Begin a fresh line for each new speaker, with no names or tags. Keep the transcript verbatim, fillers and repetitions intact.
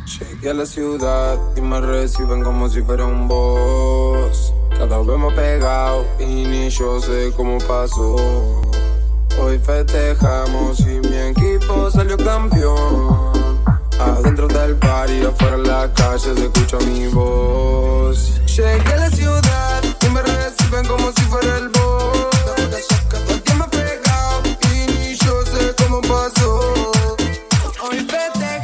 Llegué a la ciudad y me reciben como si fuera un boss. Cada vez más pegado y ni yo sé cómo pasó. Hoy festejamos y mi equipo salió campeón. Adentro del bar y afuera en la calle se escucha mi voz. Llegué